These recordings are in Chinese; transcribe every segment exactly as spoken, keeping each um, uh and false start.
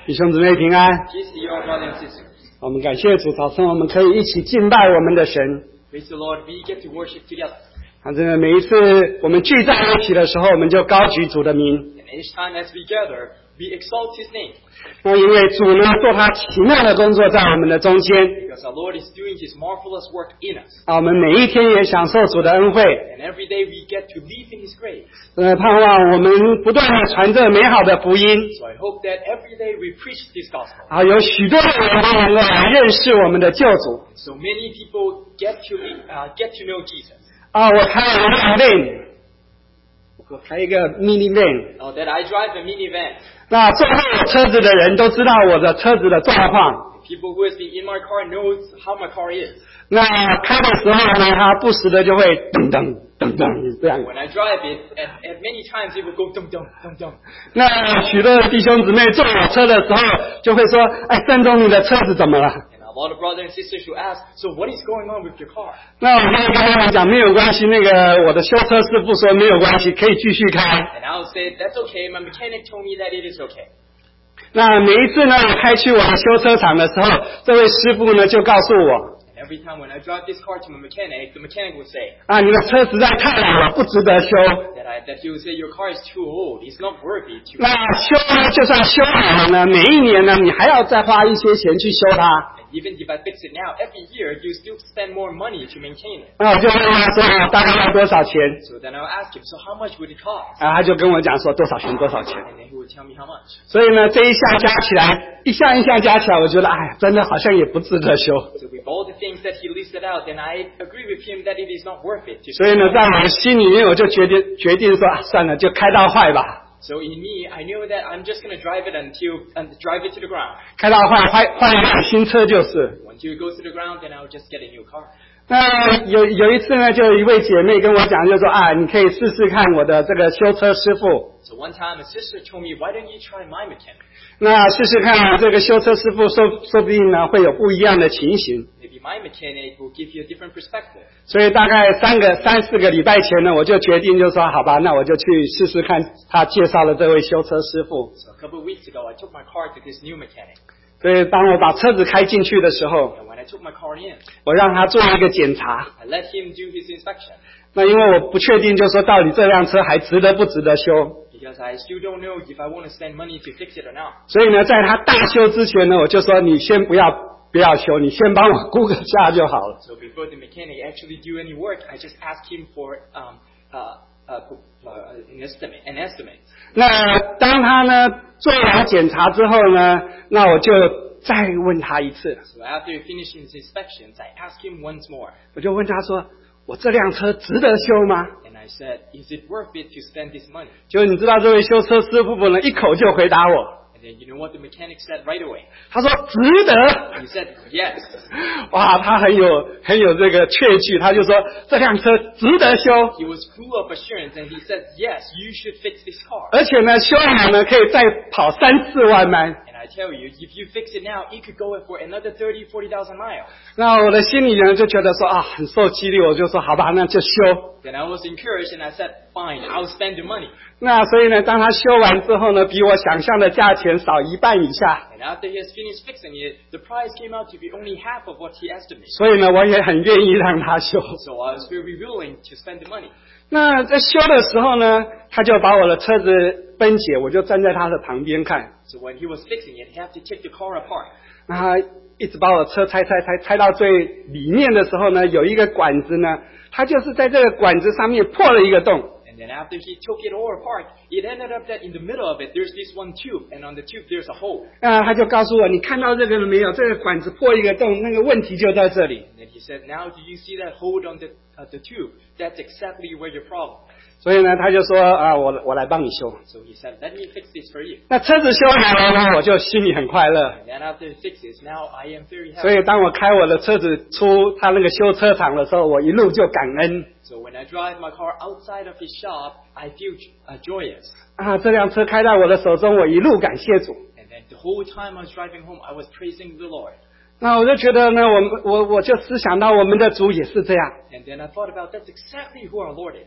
弟兄姊妹平安。 Peace to you, our brothers and sisters. 我们感谢主，早晨我们可以一起敬拜我们的神。 Praise the Lord. We get to worship together. 啊，真的每一次我们聚在一起的时候，我们就高举主的名。 And each time as we gather, we exalt His name. 那因为主呢做他奇妙的工作在我们的中间， Because our Lord is doing His marvelous work in us. 啊，我们每一天也享受主的恩惠。 And every day we get to live in His grace. 呃，盼望我们不断的传这美好的福音， So I hope that every day we preach this gospel. 啊，有许多的人都能够来认识我们的救主。 So many people get to uh, get to know Jesus. 啊，我开了一辆 van， 我开一个 mini van。 Uh, that I drive a minivan. 那坐在我车子的人都知道我的车子的状况。 People who has been in my car knows how my car is. 那开的时候呢，它不时的就会噔噔噔噔这样。 When I drive it, at, at many times it will go dum dum dum dum. 那许多的弟兄姊妹坐我车的时候，就会说：“哎，郑总，你的车子怎么了？” And a lot of brothers and sisters who ask, so what is going on with your car? 那我就跟他们讲，没有关系，那个我的修车师傅说没有关系，可以继续开。 And I will say, that's okay, my mechanic told me that it is okay. 那每一次呢，我开去我的修车厂的时候，这位师傅呢就告诉我。 And every time when I drive this car to my mechanic, the mechanic will say 啊，你的车实在太老了，不值得修。 that I, that he will say your car is too old, it's not worthy to. 那修呢，就算修好了呢，每一年呢，你还要再花一些钱去修它。 And even if I fix it now, every year you still spend more money to maintain it. 那我就问他说，啊，大概要多少钱？ So then I'll ask him, so how much would it cost? 啊，他就跟我讲说多少钱多少钱。 And then he will tell me how much. 所以呢，这一项加起来，一项一项加起来，我觉得，哎，真的好像也不值得修。 So with all the things that he listed out, then I agree with him that it is not worth it to. 所以呢，在我的心里面，我就决定决定说，啊，算了，就开到坏吧。 So in me, I knew that I'm just going to drive it until and drive it to the ground. 开到坏，换换一辆新车就是。 Once it goes to the ground, then I'll just get a new car. 那有有一次呢，就有一位姐妹跟我讲，就说啊，你可以试试看我的这个修车师傅。 So one time, a sister told me, why don't you try my mechanic? 那试试看这个修车师傅，说说不定呢会有不一样的情形。 Maybe my mechanic will give you a different perspective. 所以大概三个三四个礼拜前呢，我就决定就说好吧，那我就去试试看他介绍的这位修车师傅。 So a couple of weeks ago, I took my car to this new mechanic. 所以当我把车子开进去的时候， And when I took my car in, 我让他做一个检查。 I let him do his inspection. 那因为我不确定，就说到底这辆车还值得不值得修。 Because I still don't know if I want to spend money to fix it or not. 所以呢，在他大修之前呢，我就说你先不要不要修，你先帮我估个价就好了。 So before the mechanic actually do any work, I just ask him for um, uh, uh, uh, an estimate. An estimate. 那当他呢做完检查之后呢，那我就再问他一次， So after he finished his inspections, I asked him once more. 我就问他说：“我这辆车值得修吗 And I said, is it worth it to spend this money?？” 就你知道这位修车师傅呢，一口就回答我， And then you know what the mechanic said right away? 他说：“值得。 He said, yes. ” 哇，他很有很有这个确据，他就说这辆车值得修， He was full of assurance and he said, yes, you should fix this car. 而且呢，修好呢可以再跑三四万迈。 And I tell you, if you fix it now, it could go for another thirty, forty thousand miles. 那我的心里呢就觉得说啊，很受激励，我就说好吧，那就修。 Then I was encouraged and I said, fine, I'll spend the money. 那所以呢，当他修完之后呢，比我想象的价钱少一半以下， And after he has finished fixing it, the price came out to be only half of what he estimated. 所以呢，我也很愿意让他修。 So I was very willing to spend the money. 那在修的时候呢，他就把我的车子分解，我就站在他的旁边看。 So when he was fixing it, he had to take the car apart. 那他一直把我车拆拆拆拆到最里面的时候呢，有一个管子呢，他就是在这个管子上面破了一个洞。 And then after he took it all apart, it ended up that in the middle of it, there's this one tube, and on the tube there's a hole. 啊，他就告诉我，你看到这个了没有？这个管子破一个洞，那个问题就在这里。 And then he said, now do you see that hole on the, uh, the tube? That's exactly where your problem is. 所以呢，他就说啊，我我来帮你修。 So he said, let me fix this for you. 那车子修好了呢，我就心里很快乐。 And then after he fixes, now I am very 所 happy. 以当我开我的车子出他那个修车厂的时候，我一路就感恩 So when I drive my car outside of his shop, I feel uh, joyous. 啊，这辆车开到我的手中，我一路感谢主。 And then the whole time I was driving home, I was praising the Lord. 那我就觉得呢，我们我我就思想到我们的主也是这样。 And then I thought about that's exactly who our Lord is.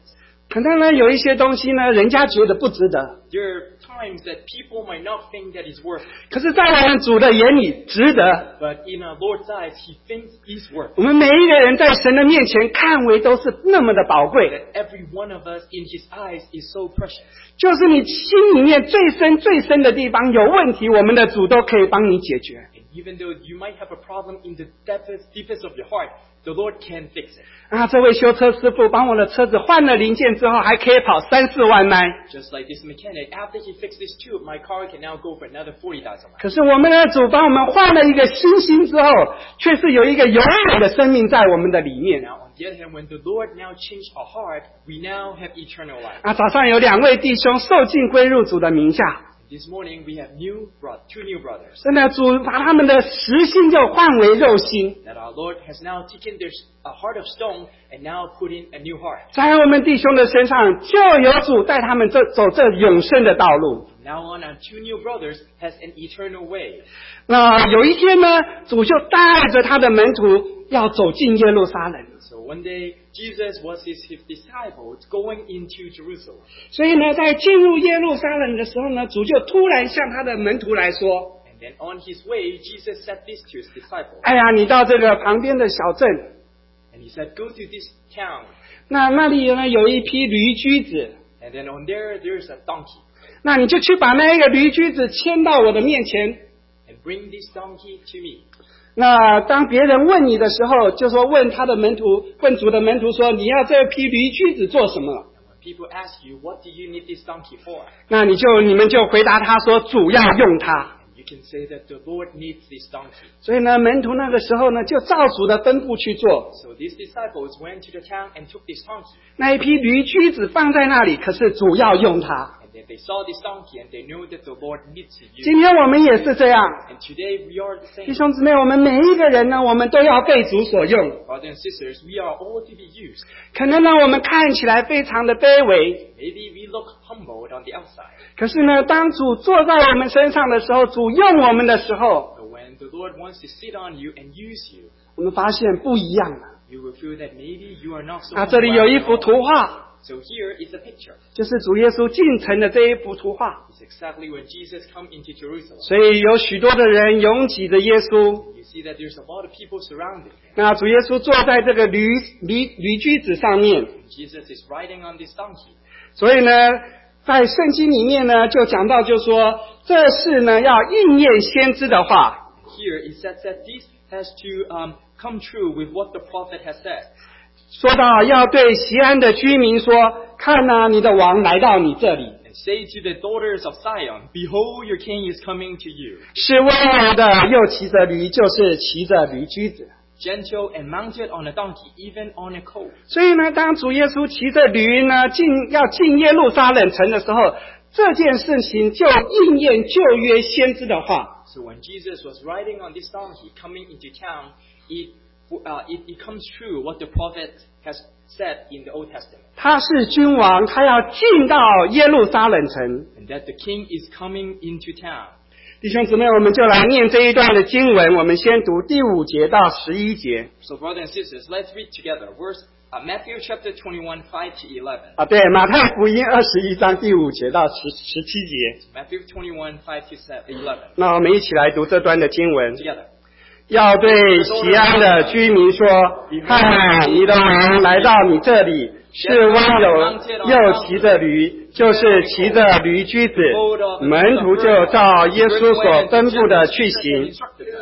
可能呢，有一些东西呢，人家觉得不值得。 There are times that people might not think that it's worth it. 可是，在我们主的眼里，值得。 But in our Lord's eyes, He thinks it's worth it. 我们每一个人在神的面前看为都是那么的宝贵。 That every one of us in His eyes is so precious. 就是你心里面最深最深的地方有问题，我们的主都可以帮你解决。 And even though you might have a problem in the deepest, deepest of your heart, the Lord can fix it. 啊，这位修车师傅帮我的车子换了零件之后，还可以跑三四万迈。 Just like this mechanic, after he fixed this tube, my car can now go for another forty thousand miles. 可是我们的主帮我们换了一个新心之后，却是有一个永远的生命在我们的里面。 Now, on the other hand, when the Lord now changed our heart, we now have eternal life. 啊，早上有两位弟兄受尽归入主的名下， This morning, we have new bro- two new brothers. 真的主把他们的实心就换为肉心， That our Lord has now taken their a heart of stone and now put in a new heart. 在我们弟兄的身上就有主带他们这走这永生的道路。 Now on, our two new brothers has an eternal way. 那有一天呢，主就带着他的门徒要走进耶路撒冷。 So one day, Jesus was his, his disciples going into Jerusalem. 所以呢，在进入耶路撒冷的时候呢，主就突然向他的门徒来说 And then on his way, Jesus said this to his：“ disciples. 哎呀，你到这个旁边的小镇， And he said, go to this town. 那那里呢有一批驴驹子， And then on there, there's a donkey. 那你就去把那一个驴驹子牵到我的面前。 And bring this donkey to me. 那当别人问你的时候，就说问他的门徒，问主的门徒说，你要这批驴驹子做什么？ And when people ask you, what do you need this donkey for? 那你就你们就回答他说，主要用它。 You can say that the Lord needs this donkey. 所以呢，门徒那个时候呢，就照主的吩咐去做。 So these disciples went to the town and took this donkey. 那一批驴驹子放在那里，可是主要用它。 And then they saw this donkey and they knew that the Lord needs to use 今 it. 天我们也是这样， And today we are the 弟 same. 兄姊妹，我们每一个人呢，我们都要被主所用。 Brothers and sisters, we are all to be used. 可能呢，我们看起来非常的卑微， Maybe we look humbled on the outside. 可是呢，当主坐在我们身上的时候，主用我们的时候， But when the Lord wants to sit on you and use you, 我们发现不一样了。 you will feel that maybe you are not so 啊，这里有一 humble 幅 at all. 图画， So here is a picture. 就是主耶稣进城的这一幅图画。 It's exactly when Jesus come into Jerusalem. 所以有许多的人拥挤着耶稣。 You see that there's a lot of people surrounding him. 那主耶稣坐在这个驴驴驴驹子上面， Jesus is riding on this donkey. 所以呢，在圣经里面呢，就讲到，就说这是呢要应验先知的话。 Here it says that this has to um, come true with what the prophet has said. 说到要对西安的居民说：“看呐、你的王来到你这里， And say to the daughters of Zion, behold, your king is coming to you. 是温柔的，又骑着驴，就是骑着驴驹子。” Gentle and mounted on a donkey, even on a colt. 所以呢，当主耶稣骑着驴呢进要进耶路撒冷城的时候，这件事情就应验旧约先知的话。 So when Jesus was riding on this donkey coming into town, it, uh, it, it comes true what the prophet has said in the Old Testament. 他是君王，他要进到耶路撒冷城。 And that the king is coming into town. 弟兄姊妹，我们就来念这一段的经文。我们先读第五节到十一节。 So brothers and sisters, let's read together. Verse uh, Matthew chapter twenty-one, five to eleven. 啊，对，马太福音二十一章第五节到十十七节。 Matthew twenty-one, five to eleven. 那我们一起来读这段的经文。 Together. 要对西安的居民说：看，你的王来到你这里，是温柔又骑着驴，就是骑着驴驹子。门徒就照耶稣所吩咐的去行，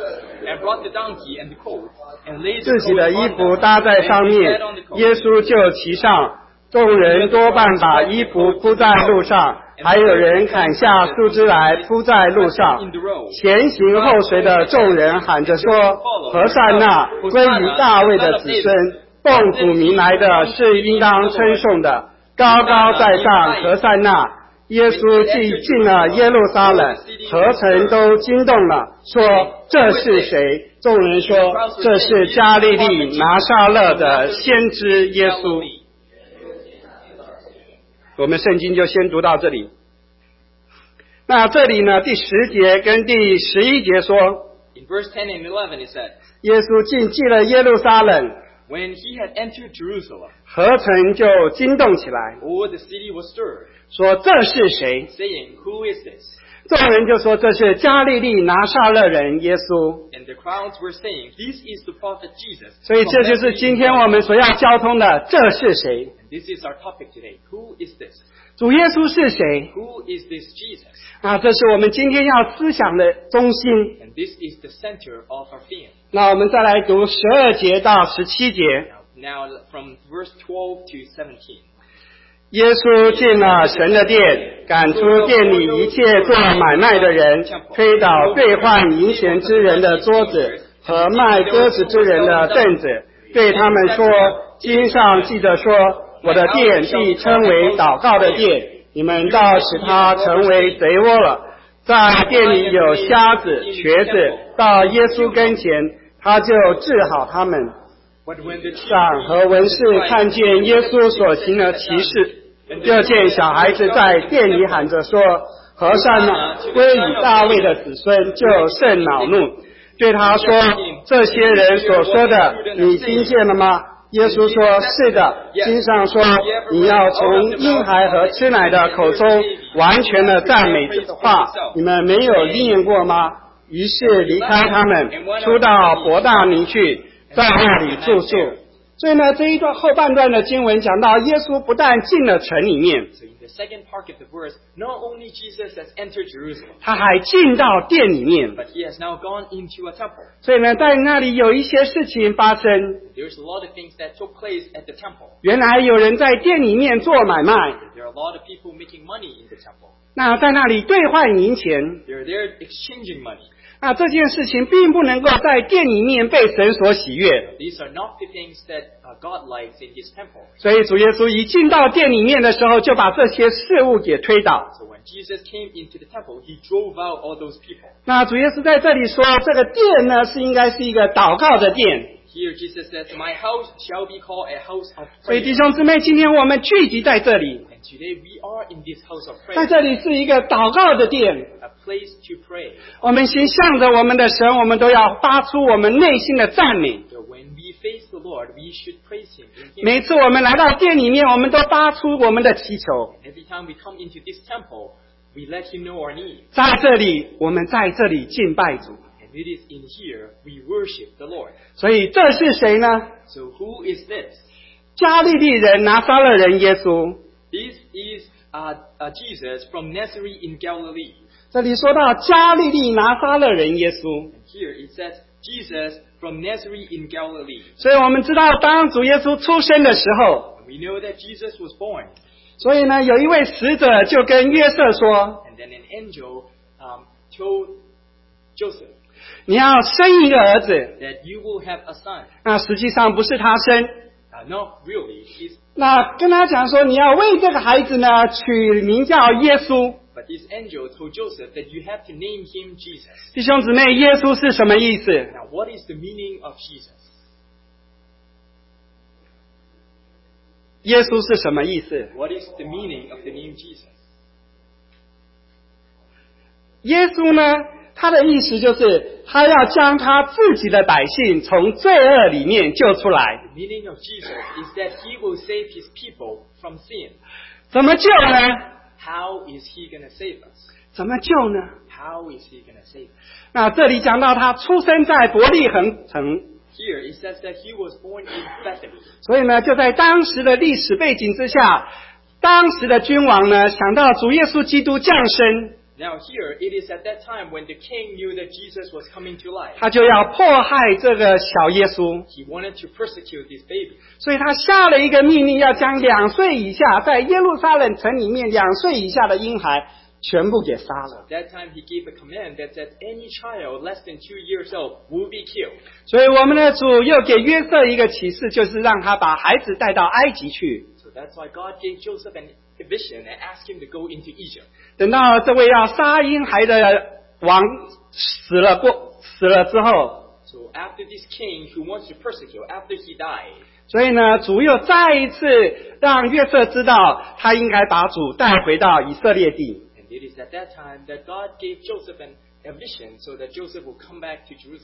And brought the donkey and the colt, and laid the 自己的 colt 衣 on 服 them, 搭在 and 上 he 面 sat on the，colt. 耶稣就骑上。众人多半把衣服铺在路上，还有人砍下树枝来铺在路上。前行后随的众人喊着说：何善那，归于大卫的子孙，奉主名来的是应当称颂的，高高在上，何善那。耶稣既进了耶路撒冷，何城都惊动了，说：这是谁？众人说：这是加利利拿撒勒的先知耶稣。我们圣经就先读到这里。那这里呢，第十节跟第十一节说， In verse ten and eleven it said, 耶稣进进了耶路撒冷， When he had entered Jerusalem, 合城就惊动起来， all the city was stirred, 说这是谁？ saying, Who is this? 众人就说这是加利利拿撒勒人耶稣。 And the crowds were saying, This is the prophet Jesus. 所以这就是今天我们所要交通的，这是谁？ And this is our topic today. Who is this? 主耶稣是谁？ Who is this Jesus? 啊，这是我们今天要思想的中心。 And this is the center of our theme. 那我们再来读十二节到十七节。 Now, from verse twelve to seventeen. 耶稣进了神的殿，赶出店里一切做买卖的人，推倒兑换银钱之人的桌子和卖鸽子之人的凳子，对他们说：经上记着说，我的殿必称为祷告的殿，你们倒使它成为贼窝了。在店里有瞎子、瘸子，到耶稣跟前，他就治好他们。 But when the chief 长和文士看见耶稣所行的奇事，就见小孩子在店里喊着说：和善呢，归于大卫的子孙，就甚恼怒，对他说：这些人所说的，你听见了吗？耶稣说：是的，经上说，你要从婴孩和吃奶的口中完全的赞美这话，你们没有念过吗？于是离开他们，出到伯大尼去，在那里住宿。所以呢，这一段后半段的经文讲到，耶稣不但进了城里面， So in the second part of the verse, not only Jesus has entered Jerusalem, 他还进到店里面。 but he has now gone into a temple. 所以呢，在那里有一些事情发生。 There's a lot of things that took place at the temple. 原来有人在店里面做买卖， There are a lot of people making money in the temple. 那在那里兑换银钱。 They're there exchanging money. 那这件事情并不能够在店里面被神所喜悦， These are not the things that uh, God likes in His temple. 所以主耶稣一进到店里面的时候，就把这些事物给推倒。 So when Jesus came into the temple, He drove out all those people. 那主耶稣在这里说，这个殿呢是应该是一个祷告的殿。 Here Jesus says, My house shall be called a house of 所以 prayer. 弟兄姊妹，今天我们聚集在这里， And today we are in this house of 在 prayer, 这里是一个祷告的殿。 a place to pray. 我们先向着我们的神，我们都要发出我们内心的赞美。 So when we face the Lord, we should praise Him in Him. 每次我们来到店里面，我们都发出我们的祈求。 Every time we come into this temple, we let Him know our needs. 在这里，我们在这里敬拜主。 And it is in here we worship the Lord. 所以这是谁呢？ So who is this? 加利利人拿撒勒人耶稣。 This is uh, uh, Jesus from Nazareth in Galilee. 这里说到加利利拿撒勒人耶稣， And here it says Jesus from Nazareth in Galilee. 所以我们知道，当主耶稣出生的时候， And we know that Jesus was born. 所以呢，有一位使者就跟约瑟说 And then an angel um, told Joseph：“ 你要生一个儿子。 that you will have a son. ” 那实际上不是他生， Uh, no, really. He's, 那跟他讲说，你要为这个孩子呢取名叫耶稣。 but this angel told Joseph that you have to name him Jesus. 弟兄姊妹，耶稣是什么意思？ Now, what is the meaning of Jesus? 耶稣是什么意思？ What is the meaning of the name Jesus? 耶稣呢，他的意思就是他要将他自己的百姓从罪恶里面救出来。 The meaning of Jesus is that he will save his people from sin. 怎么救呢？ How is he going to save us? 怎么救呢？ How is he going to save us? 那这里讲到他出生在伯利恒城， Here it says that he was born in Bethany. 所以呢，就在当时的历史背景之下，当时的君王呢想到主耶稣基督降生， Now here it is at that time when the king knew that Jesus was coming to life. 他就要迫害这个小耶稣， He wanted to persecute this baby. 所以他下了一个命令，要将两岁以下在耶路撒冷城里面两岁以下的婴孩全部给杀了。 At that time he gave a command that said any child less than two years old will be killed. 所以我们的主又给约瑟一个启示，就是让他把孩子带到埃及去。 So that's why God gave Joseph an- a vision and asked him to go into Egypt. 等到这位要杀婴孩的王死了过死了之后， So after this king who wants to persecute, after he died, 所以呢，主又再一次让约瑟知道，他应该把主带回到以色列地。 and it is at that time that God gave Joseph an, a vision so that Joseph will come back to Jerusalem.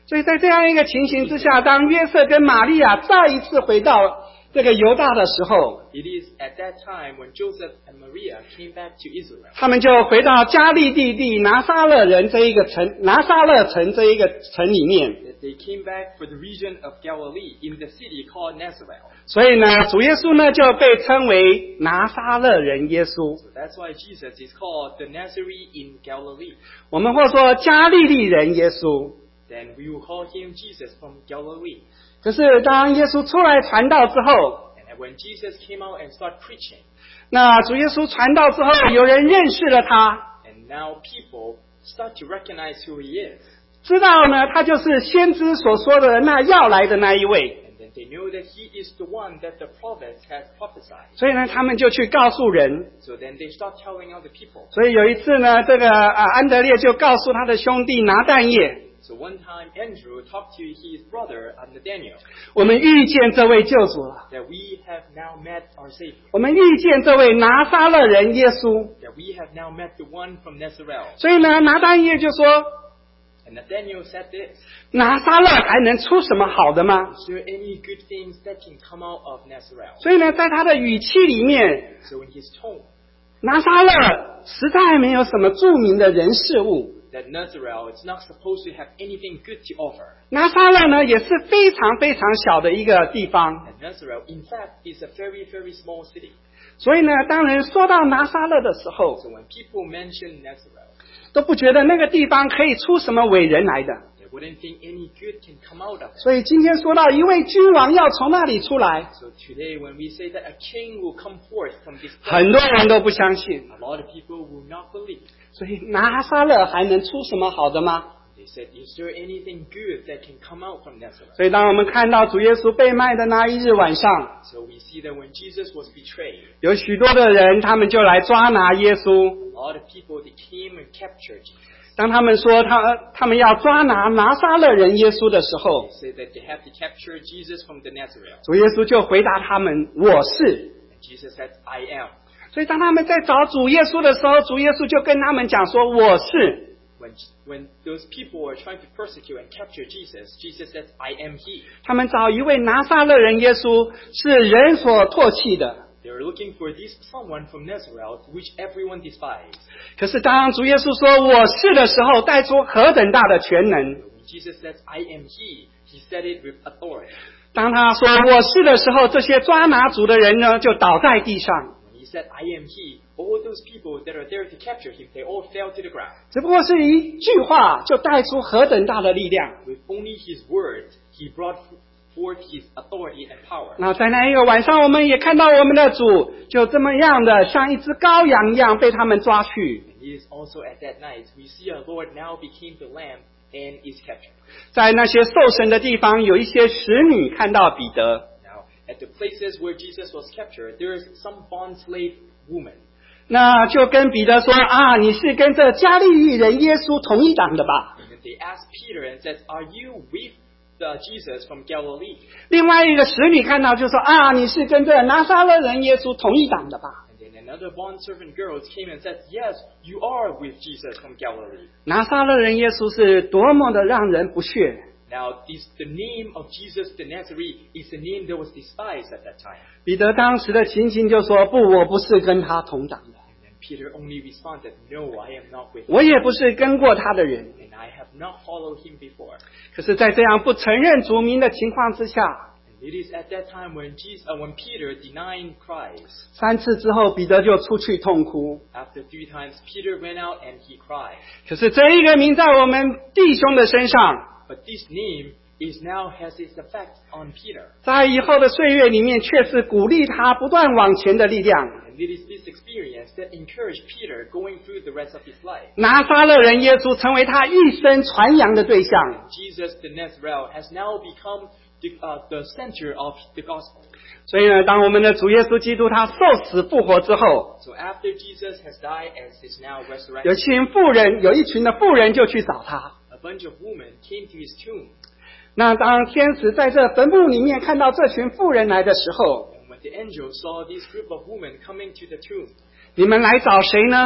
所以在这样一个情形之下，当约瑟跟玛利亚再一次回到这个犹大的时候， It is at that time when Joseph and Maria came back to Israel. 他们就回到加利利地拿撒勒人这一个城，拿撒勒城这一个城里面。 That they came back for the region of Galilee in the city called Nazareth. 所以呢，主耶稣呢就被称为拿撒勒人耶稣。 So that's why Jesus is called the Nazarene in Galilee. 我们或说加利利人耶稣。 Then we will call him Jesus from Galilee. 可是当耶稣出来传道之后， And when Jesus came out and started preaching, 那主耶稣传道之后，有人认识了他， and now people start to recognize who he is. 知道呢他就是先知所说的那要来的那一位。 And then they know that he is the one that the prophet has prophesied. 所以呢，他们就去告诉人。 So then they start telling other people. 所以有一次呢，这个啊安德烈就告诉他的兄弟拿但业， So one time Andrew talked to his brother Nathaniel 我们遇见这位救主了， that we have now met our Savior. 我们遇见这位拿撒勒人耶稣。 That we have now met the one from Nazareth. 所以呢，拿但业就说， And Nathaniel said this. 拿撒勒还能出什么好的吗？ Is there any good things that can come out of Nazareth? 所以呢，在他的语气里面， So in his tone, 拿撒勒实在没有什么著名的人事物。 that Nazareth is not supposed to have anything good to offer. 拿撒勒呢也是非常非常小的一个地方， And Nazareth, in fact, is a very, very small city. 所以呢，当人说到拿撒勒的时候， So when people mention Nazareth, 都不觉得那个地方可以出什么伟人来的。 they wouldn't think any good can come out of it. 所以今天说到一位君王要从那里出来， So today when we say that a king will come forth from this 很 place, 多人都不相信。 a lot of people will not believe. 所以拿撒勒还能出什么好的吗？ They said, is there anything good that can come out from Nazareth? 所以当我们看到主耶稣被卖的那一日晚上， So we see that when Jesus was betrayed, 有许多的人他们就来抓拿耶稣。 a lot of people, they came and captured Jesus. 当他们说他他们要抓拿拿撒勒人耶稣的时候， They say that they have to capture Jesus from the Nazareth. 主耶稣就回答他们：“我是。” And Jesus said, I am. 所以当他们在找主耶稣的时候，主耶稣就跟他们讲说：“我是。” When, when those people were trying to persecute and capture Jesus, Jesus said, I am he. 他们找一位拿撒勒人耶稣是人所唾弃的。 They were looking for this someone from Nazareth, which everyone despised. 可是当主耶稣说“我是”的时候，带出何等大的全能！ When Jesus said, I am he, he said it with authority. 当他说“我是”的时候，这些抓拿主的人呢，就倒在地上。 When he said, I am he, all those people that are there to capture him, they all fell to the ground. 只不过是一句话，就带出何等大的力量！ With only his word, he brought forth his authority and power. 那在那一个晚上，我们也看到我们的主就这么样的，像一只羔羊一样被他们抓去。 And it is also at that night, we see our Lord now became the lamb and is captured. 在那些受审的地方，有一些使女看到彼得， Now, at the places where Jesus was captured, there is some bond slave woman. 那就跟彼得说啊，你是跟这加利利人耶稣同一党的吧？ And then they asked Peter and said, Are you with the Jesus from Galilee? 另外一个使女看到就说啊，你是跟这拿撒勒人耶稣同一党的吧？ And then another bondservant girl came and said, Yes, you are with Jesus from Galilee. 拿撒勒人耶稣是多么的让人不屑。 Now, this, the name of Jesus the Nazarene is a name that was despised at that time. 彼得当时的情形就说：“不，我不是跟他同党的， And then Peter only responded, No, I am not with him. 我也不是跟过他的人。 And I have not followed him before. ” 可是，在这样不承认主名的情况之下， And it is at that time when, Jesus, uh, when Peter denied Christ. 三次之后，彼得就出去痛哭。 After three times, Peter went out and he cried. 可是这一个名在我们弟兄的身上， But this name is now has its effect on Peter. 在以后的岁月里面，却是鼓励他不断往前的力量。 And it is this experience that encouraged Peter going through the rest of his life. 拿撒勒人耶稣成为他一生传扬的对象。 Jesus the Nazarene has now become the, uh, the center of the gospel. 所以呢，当我们的主耶稣基督他受死复活之后， So after Jesus has died and is now 有 resurrected, 群妇人，有一群的妇人就去找他。 a bunch of women came to his tomb. 那当天使在这坟墓里面看到这群妇人来的时候， And when the angel saw this group of women coming to the tomb, 你们来找谁呢？ and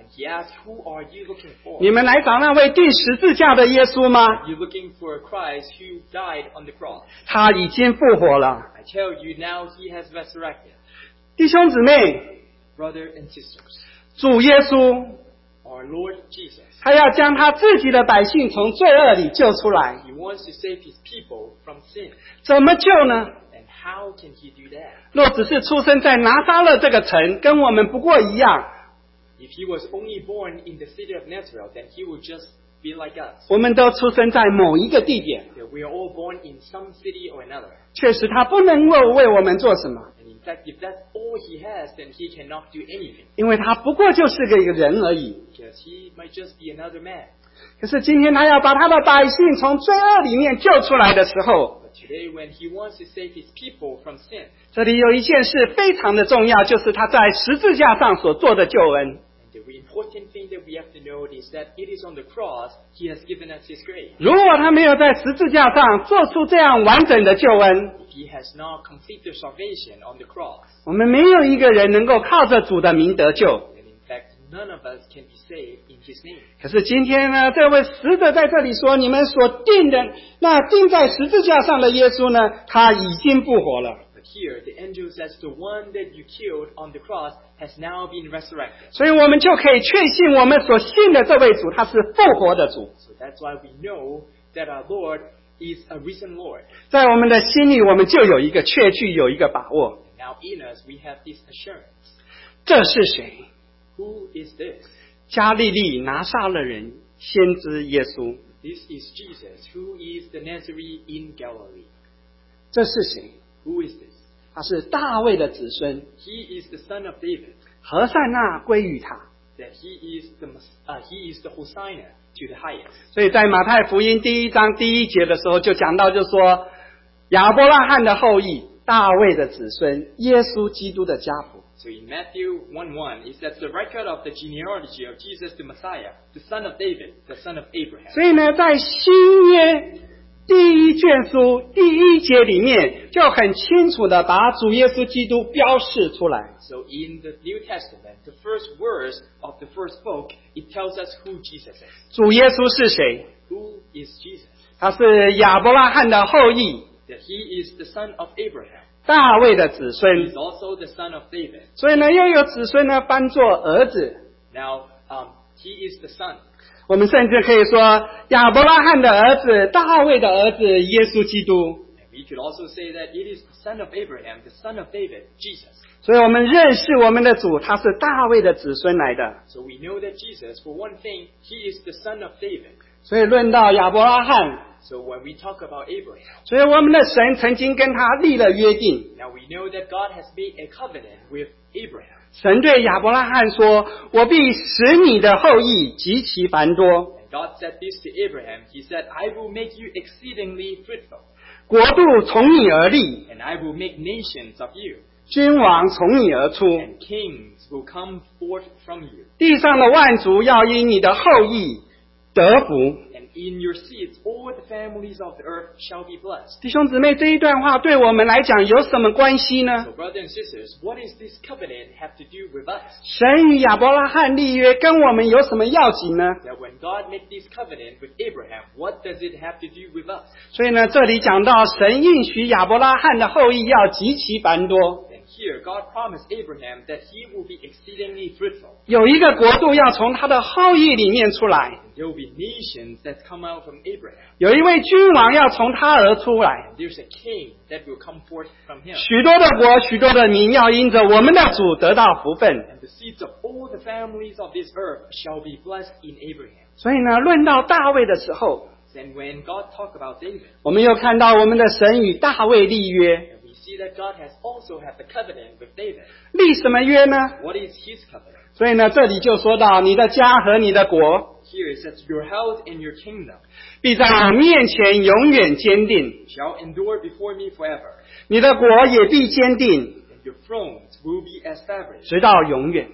He asked, "Who are you looking for? 你们来找那位钉十字架的耶稣吗？ Are you looking for Christ who died on the cross? 他已经复活了。 I tell you now, he has resurrected." 弟兄姊妹， Brothers and sisters, 主耶稣 our Lord Jesus, 他要将他自己的百姓从罪恶里救出来， he wants to save his people from sin. 怎么救呢？ And how can he do that? 若只是出生在拿撒勒这个城，跟我们不过一样， If he was only born in the city of Nazareth, then he would just be like us. 我们都出生在某一个地点， That we are all born in some city or another. 确实他不能够为我们做什么， And in fact, if that's all he has, then he cannot do anything. 因为他不过就是个一个人而已。 Because he might just be another man. 可是今天他要把他的百姓从罪恶里面救出来的时候， But today, when he wants to save his people from sin, 这里有一件事非常的重要，就是他在十字架上所做的救恩。 and the important thing that we have to note is that it is on the cross he has given us his grace. 如果他没有在十字架上做出这样完整的救恩， If he has not completed salvation on the cross, 我们没有一个人能够靠着主的名得救。 then in fact, none of us can be saved in his name. 可是今天呢，这位使者在这里说，你们所定的那钉在十字架上的耶稣呢，他已经复活了。 But here, the angel says the one that you killed on the cross has now been resurrected. 所以我们就可以确信，我们所信的这位主，他是复活的主。 So that's why we know that our Lord is a risen Lord. 在我们的心里，我们就有一个确据，有一个把握。 And now in us, we have this assurance. 这是谁？ Who is this? 加利利拿撒勒人先知耶稣。 This is Jesus, who is the Nazarene in Galilee. 这是谁？ Who is this? 他是大卫的子孙， He is the son of David. 何塞纳归于他。 That he is the Mess- uh, he is the Hosanna to the highest. 所以在马太福音第一章第一节的时候就讲到，就说亚伯拉罕的后裔，大卫的子孙，耶稣基督的家谱。 So in Matthew one one, it says the record of the genealogy of Jesus the Messiah, the son of David, the son of Abraham. 所以呢，在新约第一卷书第一节里面，就很清楚的把主耶稣基督标示出来。 So in the New Testament, the first verse of the first book, it tells us who Jesus is. 主耶稣是谁？ Who is Jesus? 他是亚伯拉罕的后裔， That he is the son of Abraham. 大卫的子 He 孙 is。also the son of David. 所以呢，又有子孙呢翻作儿子。 Now, um, he is the son. 我们甚至可以说，亚伯拉罕的儿子，大卫的儿子，耶稣基督。 And we could also say that it is the son of Abraham, the son of David, Jesus. 所以我们认识我们的主，他是大卫的子孙来的。 So we know that Jesus, for one thing, he is the son of David. 所以论到亚伯拉罕， So when we talk about Abraham, 所以我们的神曾经跟他立了约定。 now we know that God has made a covenant with Abraham. 神对亚伯拉罕说：“我必使你的后裔极其繁多， And God said this to Abraham. He said, I will make you exceedingly fruitful, 国度从你而立， and I will make nations of you, 君王从你而出， and kings will come forth from you. 地上的万族要因你的后裔得福。” And in your seeds, all the families of the earth shall be blessed. 弟兄姊妹，这一段话对我们来讲有什么关系呢？ So brothers and sisters, what does this covenant have to do with us? 神与亚伯拉罕立约跟我们有什么要紧呢？ That when God made this covenant with Abraham, what does it have to do with us? 所以呢，这里讲到神应许亚伯拉罕的后裔要极其繁多， And here, God promised Abraham that he will be exceedingly fruitful. 有一个国度要从他的后裔里面出来， There will be nations that come out from Abraham. 有一位君王要从他而出来， There's a king that will come forth from him. 许多的国、许多的民要因着我们的主得到福分。 And the seeds of all the families of this earth shall be blessed in Abraham. 所以呢，论到大卫的时候， Then when God talked about David, 我们又看到我们的神与大卫立约， and we see that God has also had the covenant with David. 立什么约呢？ What is his covenant? 所以呢，这里就说到你的家和你的国， Here it says, your house and your kingdom 必在我面前永远坚定， shall endure before me forever, 你的国也必坚定， and your thrones will be established 直到永远。 until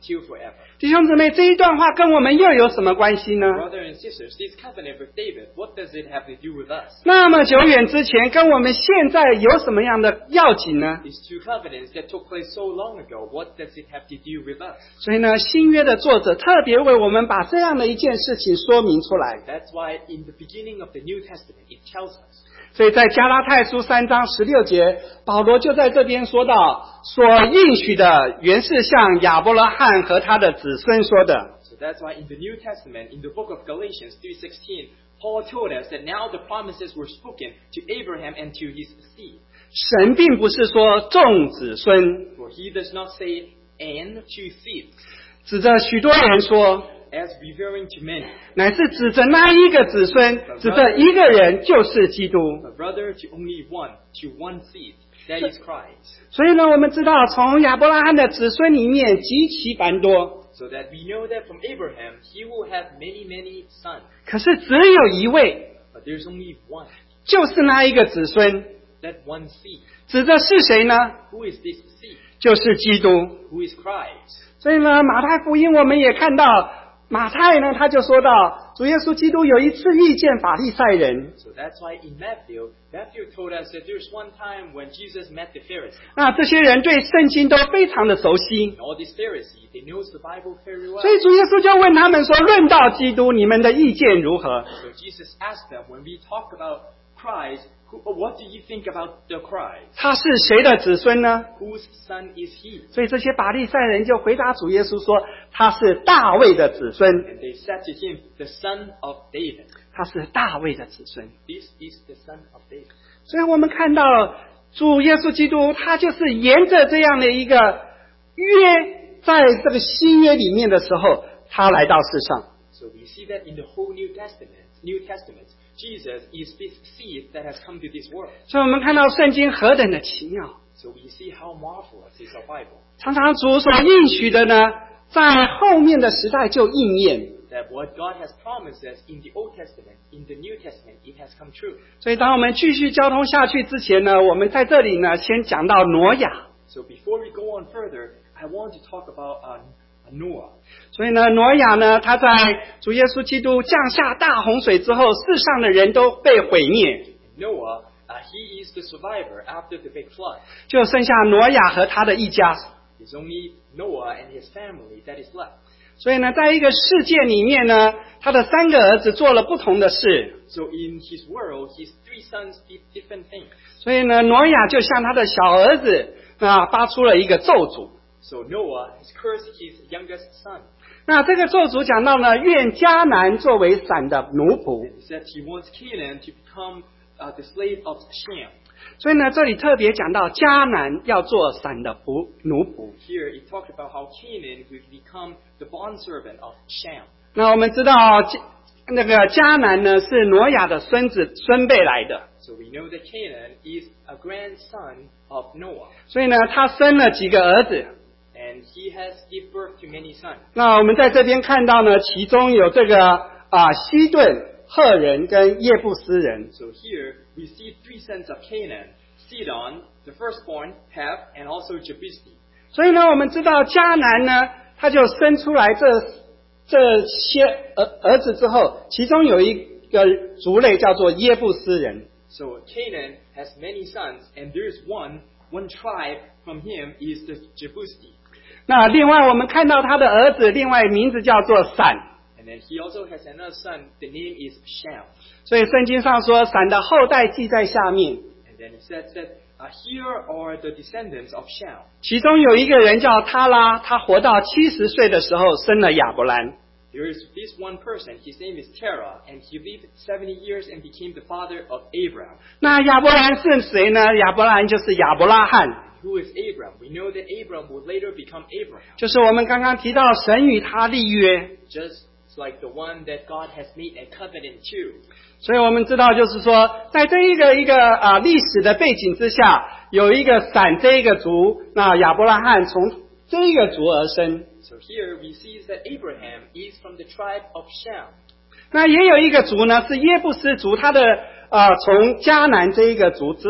until forever. 弟兄姊妹，这一段话跟我们又有什么关系呢？ Brothers and sisters, this covenant with David, what does it have to do with us? 那么久远之前跟我们现在有什么样的要紧呢？ These two covenants that took place so long ago, what does it have to do with us? 所以呢，新约的作者特别为我们把这样的一件事情说明出来。 That's why in the beginning of the New Testament, it tells us. 所以在加拉太书三章十六节，保罗就在这边说到，所应许的原是向亚伯拉罕和他的子孙说的。 So that's why in the New Testament, in the book of Galatians three sixteen, Paul told us that now the promises were spoken to Abraham and to his seed. 神并不是说众子孙， For he does not say, and to seed, 指着许多人说， as referring to many, 乃是指着那一个子孙，指着一个人，就是基督。 but rather to only one, to one seed, that is Christ. 所以呢，我们知道从亚伯拉罕的子孙里面极其繁多， So that we know that from Abraham, he will have many, many sons. 可是只有一位， But there's only one, 就是那一个子孙。 that one seed. 指的是谁呢？ Who is this seed? 就是基督。 Who is Christ? 所以呢，马太福音我们也看到，马太呢他就说到，主耶稣基督有一次遇见法利赛人。 So that's why in Matthew, Matthew told us that there's one time when Jesus met the Pharisees. 那这些人对圣经都非常的熟悉， And all these Pharisees, they know the Bible very well. 所以主耶稣就问他们说：“论到基督，你们的意见如何 So Jesus asked them, when we talk about Christ, who, what do you think about the Christ? 他是谁的子孙呢 Whose son is he?？” 所以这些法利赛人就回答主耶稣说：“他是大卫的子孙， And they said to him, the son of David. 他是大卫的子孙。” This is the son of David. 所以我们看到主耶稣基督，他就是沿着这样的一个约，在这个新约里面的时候，他来到世上。 So we see that in the whole New Testament, New Testament, Jesus is this seed that has come to this world. 所以我们看到圣经何等的奇妙， So we see how marvelous is our Bible. 常常主所应许的呢，在后面的时代就应验。 That what God has promised us in the Old Testament, in the New Testament, it has come true. 所以当我们继续交通下去之前呢，我们在这里呢，先讲到挪亚。 So before we go on further, I want to talk about uh, Noah. 所以呢，挪亚呢，他在主耶稣基督降下大洪水之后，世上的人都被毁灭， Noah, uh, he is the survivor after the big flood. 就剩下挪亚和他的一家。 It's only Noah and his family that is left. 所以呢，在一个世界里面呢，他的三个儿子做了不同的事。 So in his world, his three sons did different things. 所以呢，挪亚就向他的小儿子那发出了一个咒诅。 So Noah has cursed his youngest son. 那这个咒诅讲到呢，愿迦南作为闪的奴仆。 He said he wants Canaan to become uh, the slave of Shem. 所以呢，这里特别讲到迦南要做闪的仆奴仆。 Here it talks about how Canaan will become the bondservant of Shem. 那我们知道，那个迦南呢是挪亚的孙子孙辈来的， So we know that Canaan is a grandson of Noah. 所以呢，他生了几个儿子。 And he has given birth to many sons. 那我们在这边看到呢，其中有这个啊西顿、赫人跟耶布斯人。 So here we see three sons of Canaan, Sidon, the firstborn, Heth, and also Jebusi. 所以呢，我们知道迦南呢，他就生出来这这些儿儿子之后，其中有一个族类叫做耶布斯人。 So Canaan has many sons, and there is one, one tribe from him is the Jebusi. 那另外我们看到他的儿子，另外名字叫做闪。 And then he also has another son, the name is Shem. 所以圣经上说，闪的后代记在下面。 And then it says that uh, here are the descendants of Shem. 其中有一个人叫他拉，他活到七十岁的时候生了亚伯兰。 There is this one person, his name is Terah, and he lived seventy years and became the father of Abraham. 那亚伯兰是谁呢？亚伯兰就是亚伯拉罕， Who is Abraham? We know that Abraham will later become Abraham. 就是我们刚刚提到神与他立约。 Just like the one that God has made a covenant to. 所以我们知道，就是说，在这一个一个啊历史的背景之下，有一个闪这一个族，那亚伯拉罕从这一个族而生。 So here we see that Abraham is from the tribe of Shem. 那也有一个族呢，是耶布斯族，他的呃从迦南这一个族之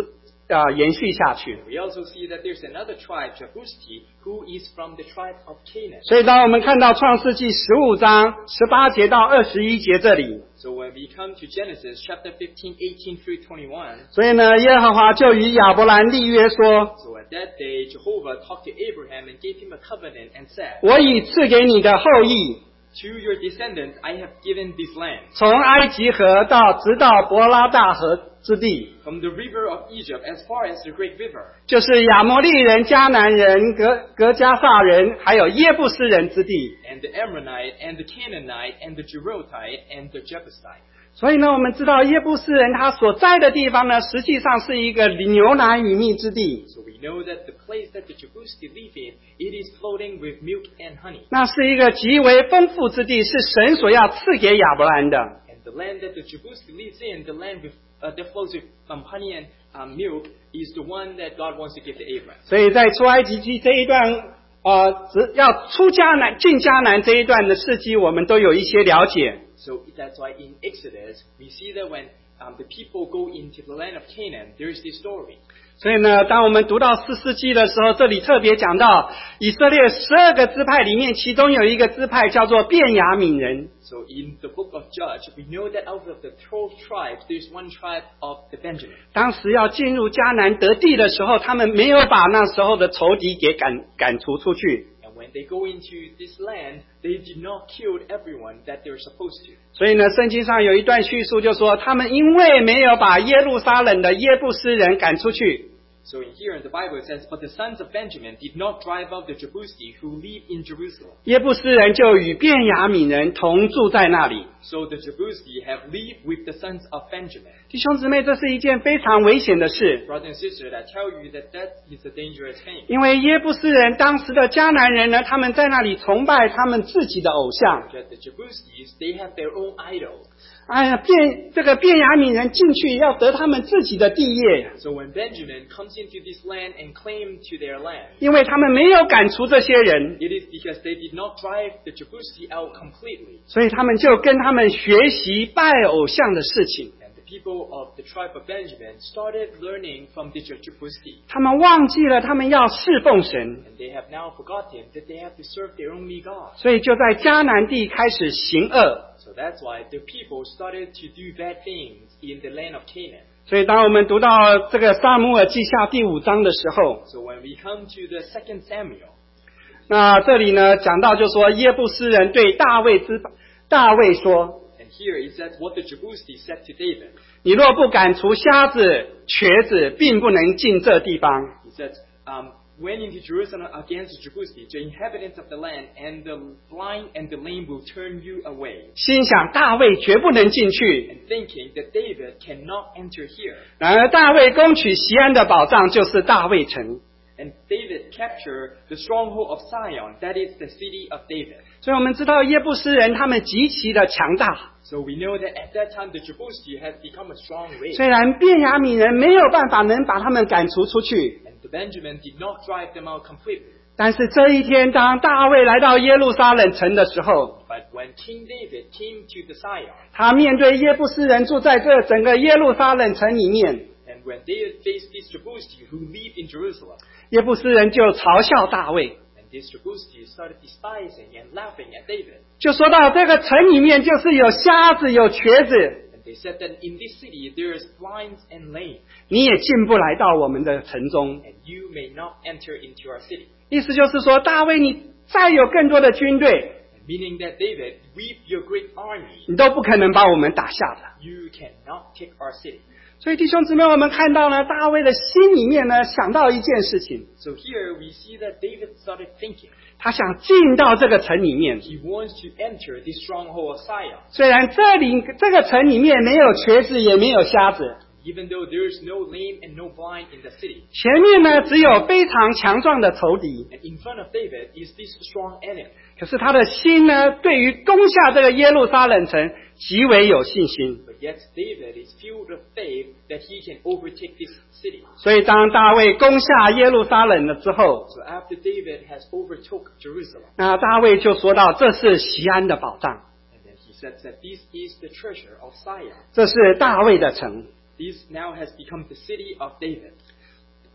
呃延续下去。 We also see that there's another tribe, Jebusi, who is from the tribe of Canaan. 所以当我们看到创世纪十五章十八节到二十一节这里， So when we come to Genesis chapter fifteen, eighteen through twenty-one, 所以呢，耶和华就与亚伯兰立约说 so at that day Jehovah talked to Abraham and gave him a covenant and said,：“ 我已赐给你的后裔， To your descendants I have given this land, 从埃及河到直到伯拉大河之地， from the river of Egypt as far as the great river, 就是亚摩利人、迦南人、格格加萨人，还有耶布斯人之地。” and the Ammonite, and the Canaanite, and the Jebusite, and the Jebusite. 所以呢，我们知道耶布斯人他所在的地方呢，实际上是一个牛奶与蜜之地。 So we know that the place that the Jebusi live in, it is flowing with milk and honey. 那是一个极为丰富之地，是神所要赐给亚伯兰的。 And the land that the Jebusi lives in, the land with, uh, that flows with um, honey and um, milk, is the one that God wants to give to Abraham. 所以在出埃及记这一段，呃，只要出迦南、进迦南这一段的事迹，我们都有一些了解。 So that's why in Exodus, we see that when um, the people go into the land of Canaan, there is this story. 所以呢，当我们读到士师记的时候，这里特别讲到以色列十二个支派里面，其中有一个支派叫做便雅悯人。 So in the book of Judges, we know that out of the twelve tribes, there's one tribe of the Benjamin. 当时要进入迦南得地的时候，他们没有把那时候的仇敌给赶赶除出去。 And when they go into this land, they did not kill everyone that they were supposed to. 所以呢，圣经上有一段叙述，就说他们因为没有把耶路撒冷的耶布斯人赶出去， So in here in the Bible it says, But the sons of Benjamin did not drive out the Jebusi who live in Jerusalem. 耶布斯人就与便雅悯人同住在那里。 So the Jebusi have lived with the sons of Benjamin. 弟兄姊妹，这是一件非常危险的事， Brother and sister, I tell you that that is a dangerous thing. 因为耶布斯人当时的迦南人呢，他们在那里崇拜他们自己的偶像。 That the Jebusis, they have their own idols. 哎呀，便这个便雅悯人进去要得他们自己的地业， So when Benjamin comes into this land and claim to their land, 因为他们没有赶除这些人， it is because they did not drive the Jebusi out completely. 所以他们就跟他们学习拜偶像的事情。 And the people of the tribe of Benjamin started learning from the Jebusi. 他们忘记了他们要侍奉神， And they have now forgotten that they have to serve their only God. 所以就在迦南地开始行恶。 So that's why the people started to do bad things in the land of Canaan. 所以当我们读到这个撒母耳记下第五章的时候， So when we come to the second Samuel, 那这里呢讲到就说耶布斯人对大卫之大卫说， and here it says what the Jebusi said to David. 你若不赶除瞎子、瘸子，并不能进这地方。 He said, um, went into Jerusalem against the Jebusi, the inhabitants of the land, and the blind and the lame will turn you away. 心想大卫绝不能进去， And thinking that David cannot enter here. 然而大卫攻取锡安的宝藏，就是大卫城。 And David captured the stronghold of Zion, that is the city of David. 所以我们知道耶布斯人他们极其的强大， So we know that at that time the Jebusi has become a strong race. 虽然便雅悯人没有办法能把他们赶除出去， And the Benjamin did not drive them out completely. 但是这一天当大卫来到耶路撒冷城的时候， But when King David came to the Zion, 他面对耶布斯人住在这整个耶路撒冷城里面， and when David faced these Jebusi who lived in Jerusalem, 耶布斯人就嘲笑大卫， and these Jebusi started despising and laughing at David. 就说到这个城里面就是有瞎子有瘸子， And they said that in this city there is blinds and lame, 你也进不来到我们的城中。 and you may not enter into our city. 意思就是说，大卫你再有更多的军队， Meaning that David, with your great army, 你都不可能把我们打下的。 you cannot take our city. 所以弟兄姊妹，我们看到呢，大卫的心里面呢想到一件事情， So here we see that David started thinking. 他想进到这个城里面。 He wants to enter this stronghold of Zion. 虽然这里这个城里面没有瘸子，也没有瞎子， Even though there is no lame and no blind in the city. 前面呢只有非常强壮的仇敌。 And in front of David is this strong enemy. 可是他的心呢，对于攻下这个耶路撒冷城极为有信心。 But yet David is filled with faith that he can overtake this city. 所以当大卫攻下耶路撒冷了之后， So after David has overtook Jerusalem, 那大卫就说到，这是锡安的宝藏， and then he says that this is the treasure of Zion. 这是大卫的城。 This now has become the city of David.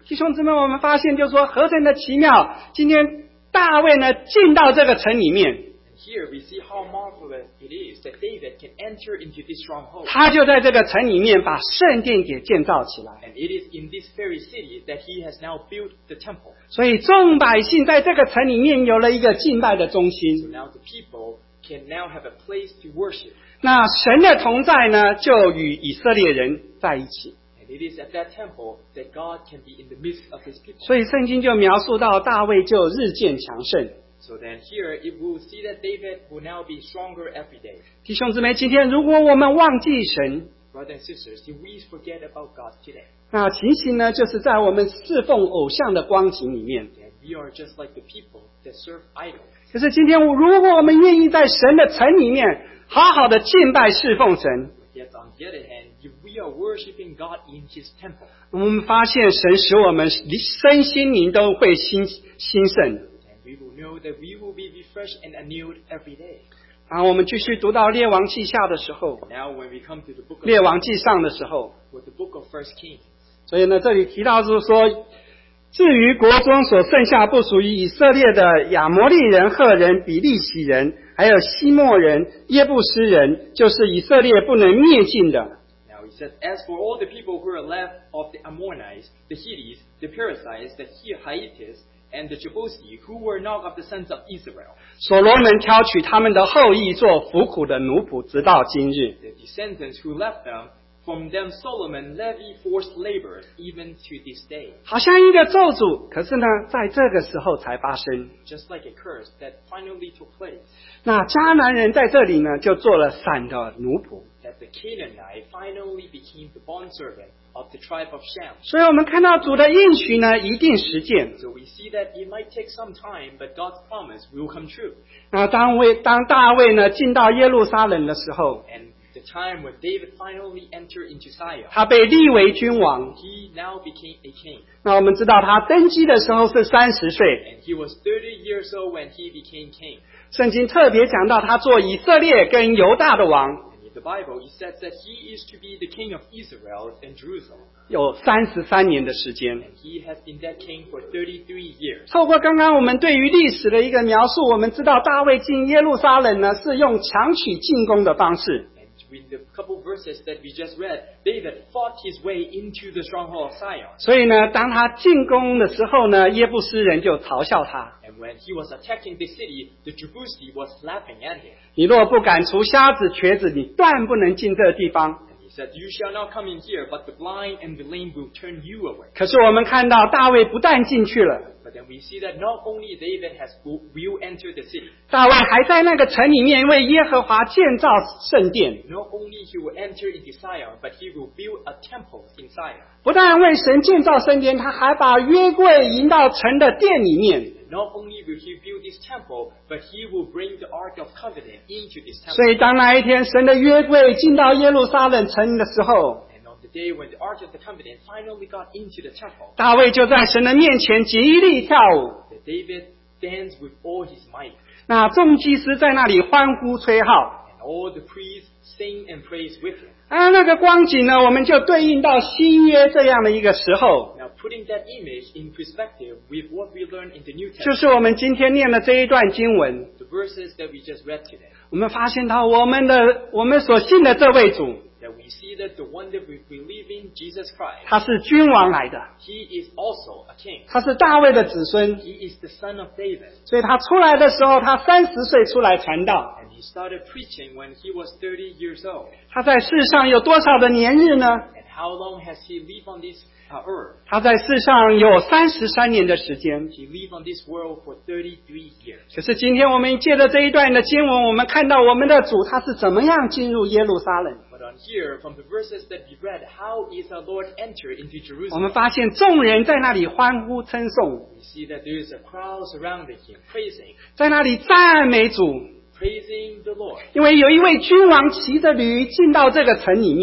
弟兄姊妹，我们发现就是说何等的奇妙，今天大卫呢进到这个城里面， Here we see how marvelous it is that David can enter into this stronghold. 他就在这个城里面把圣殿给建造起来。 And it is in this very city that he has now built the temple. 所以众百姓在这个城里面有了一个敬拜的中 So 心。 now the people can now have a place to worship. 那神的同在呢，就与以色列人在一起。 And it is at that temple that God can be in the midst of his people. 所以圣经就描述到大卫就日渐强盛。 So then here it will see that David will now be stronger every day. 弟兄姊妹，今天如果我们忘记神， Brothers and sisters, if we forget about God today, 那情形呢，就是在我们侍奉偶像的光景里面。 then we are just like the people that serve idols. 可是今天，如果我们愿意在神的城里面好好的敬拜侍奉神， Yet on the other hand, if we are worshiping God in his temple, 我们发现神使我们身心灵都会兴兴盛。 then we will know that we will be refreshed and renewed every day. 然后我们继续读到列王记下的时候， Now when we come to the book of 列王记上的时候， with the book of First Kings, 所以呢，这里提到就是说，至于国中所剩下不属于以色列的亚摩利人、赫人、比利洗人，还有西莫人、耶布斯人，就是以色列不能灭尽的。 now he says, as for all the people who are left of the Ammonites, the Hittites, the Perizzites, the Hittites, and the Jebusi, who were not of the sons of Israel, 所罗门挑取他们的后裔做服苦的奴仆，直到今日。 the descendants who left them, from them Solomon levied forced laborers even to this day. 好像一个咒诅，可是呢，在这个时候才发生。 Just like a curse that finally took place, 那迦南人在这里呢，就做了散的奴仆。 that the Canaanite finally became the bondservant of the tribe of Shem. 所以我们看到主的应许呢，一定实践。 So we see that it might take some time, but God's promise will come true. 那当卫当大卫呢进到耶路撒冷的时候， And the time when David finally entered into Zion, 他被立为君王。 he now became a king. 那我们知道他登基的时候是三十岁， And he was thirty years old when he became king. 圣经特别讲到他做以色列跟犹大的王 And in the Bible, it says that he is to be the king of Israel and Jerusalem. 有三十三年的时间。 And he has been that king for thirty-three years. 透过刚刚我们对于历史的一个描述，我们知道大卫进耶路撒冷呢是用强取进攻的方式。 And with the couple verses that we just read, David fought his way into the stronghold of Zion. 所以呢，当他进攻的时候呢，耶布斯人就嘲笑他。 And when he was attacking the city, the Jebusi was laughing at him. 你若不赶除瞎子瘸子，你断不能进这地方。 And he said, you shall not come in here, but the blind and the lame will turn you away. 可是我们看到大卫不但进去了， But then we see that not only David has will enter the city, 大卫还在那个城里面为耶和华建造圣殿， not only he will enter into Zion, but he will build a temple in Zion. 不但为神建造圣殿，他还把约柜迎到城的殿里面。 Not only will he build this temple, but he will bring the Ark of Covenant into this temple. 所以当那一天神的约柜进到耶路撒冷城的时候， And on the day when the Ark of the Covenant finally got into the temple, 大卫就在神的面前极力跳舞。 that David stands with all his might, 那众祭司在那里欢呼吹号。 and all the priests sing and praise with him. 啊，那个光景呢，我们就对应到新约这样的一个时候， Now, putting that image in perspective with what we learn in the New 就 Testament, 是我们今天念的这一段经文， the verses that we just read today, 我们发现到我们的我们所信的这位主， that we see that the one that we believe in, Jesus Christ, 他是君王来的， he is also a king. 他是大卫的子孙， He is the son of David. 所以他出来的时候，他三十岁出来传道。 And he started preaching when he was thirty years old. 他在世上有多少的年日呢？ And how long has he lived on this uh, earth? 他在世上有三十三年的时间。 He lived on this world for thirty-three years. 可是今天我们借着这一段的经文，我们看到我们的主他是怎么样进入耶路撒冷。 But on here, from the verses that we read, how is our Lord enter into 我们 Jerusalem? 发现众人在那里欢呼称颂， We see that there is a crowd surrounding him, praising, 在那里赞美主， praising the Lord. 因为有一位君王骑着驴进到这个城里面。